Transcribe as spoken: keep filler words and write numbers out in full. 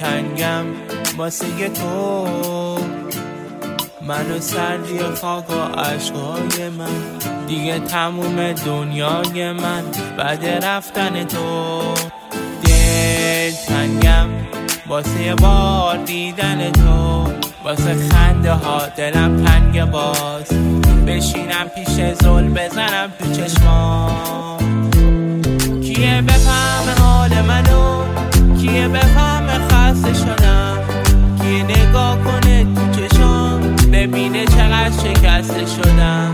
دلتنگم واسه تو، منو سردی خاک و عشقای من، دیگه تموم دنیای من بعد رفتن تو. دلتنگم واسه یه بار دیدن تو، واسه خنده ها دلم تنگ باز، بشینم پیش زل بزنم تو چشمام. کیه بفهم حال منو، کیه بفهم خسته شدم، کیه نگاه کنه تو چشام ببینه چقدر شکسته شدم.